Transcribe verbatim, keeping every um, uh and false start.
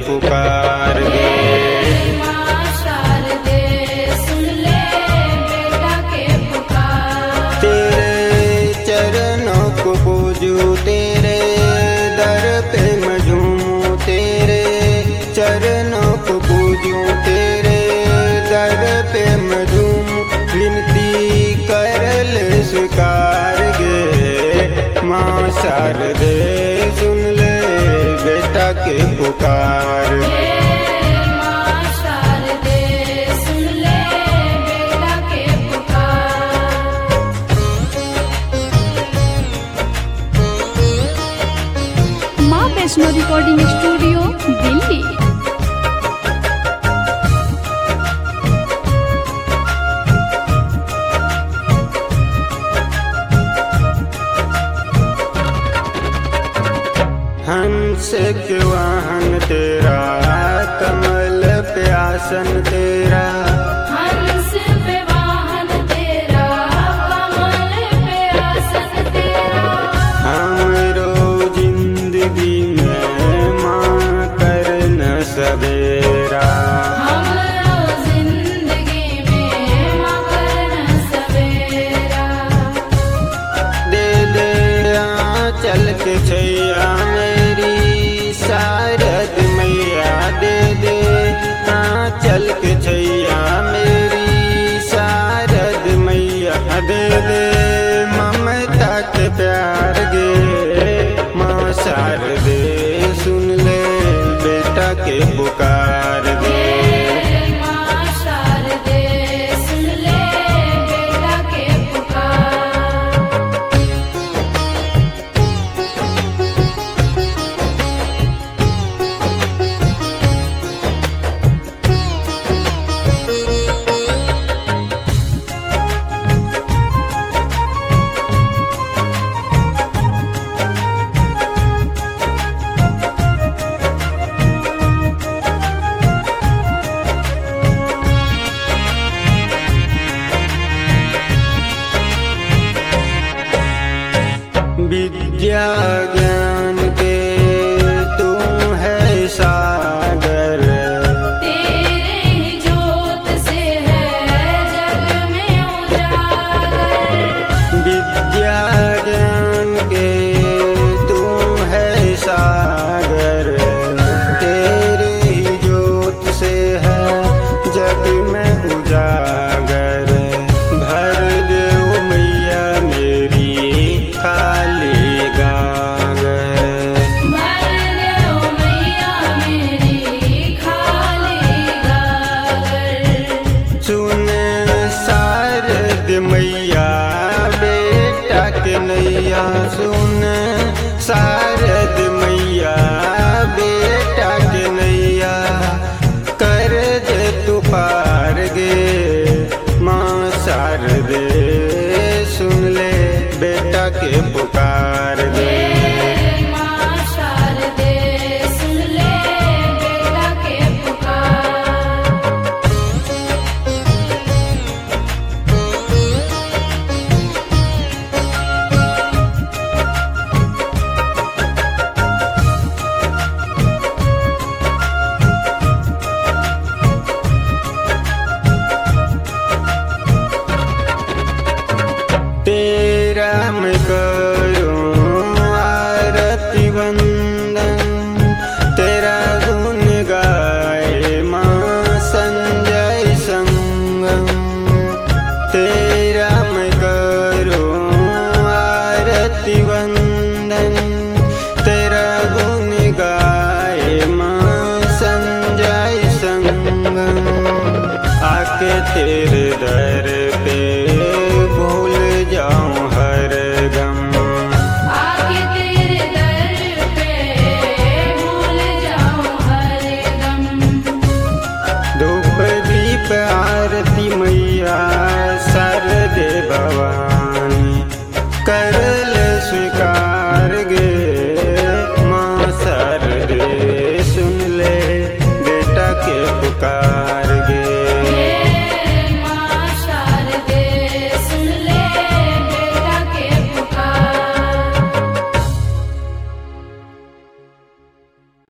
पुकार गे। माँ शारदे सुन ले बेटा के पुकार। तेरे चरणों को पूजूं, तेरे दर पे मैं झूमूं, तेरे चरणों को पूजूं, तेरे दर पे मैं झूमूं। विनती कर ले स्वीकार गे। माँ शारदे सुन ले बेटा के पुकार। माँ शारदे सुन ले बेटा के पुकार। माँ वैष्णो रिकॉर्डिंग स्टूडियो दिल्ली। हंस के वाहन तेरा, कमल पे आसन तेरा, हंस पे वाहन तेरा, कमल पे आसन तेरा। हमरो जिंदगी में माँ करन सवेरा। हमरो जिंदगी में माँ करन सवेरा। दे दे आंचल के छैया मेरी शारद मैया, दे दे आंचल के छैया मेरी शारद मैया, दे दे ममता के प्यार गे। माँ शारदे सुन ले बेटा के पुकार गे। माँ शारदे सुन ले बेटा के पुकार। विद्या ज्ञान के तू है सागर, तेरे ही जोत से है जग में उजागर। विद्या ज्ञान के तू है सागर, तेरे ही जोत से है जग में उजागर। भर दे ओ मैया मेरी खाली गागर, भर दे ओ मैया मेरी खाली गागर। सुन शारद मैया बेटा के नैया, सुन शारद मैया बेटा के नैया, कर दे तू पार गे। माँ शारदे सुन ले बेटा के पुकार गे। माँ शारदे सुन ले बेटा के पुकार। तेरा मैं करूं आरती वंदन, तेरा गुण गाए माँ संजय संगम। तेरा मैं करूं आरती वंदन, तेरा गुण गाए माँ संजय संगम। आके तेरे दर पे भूल जाऊं हर गम, आके तेरे दर पे भूल जाऊं हर गम। धूप दीप आरती मैया शारदे भवानी।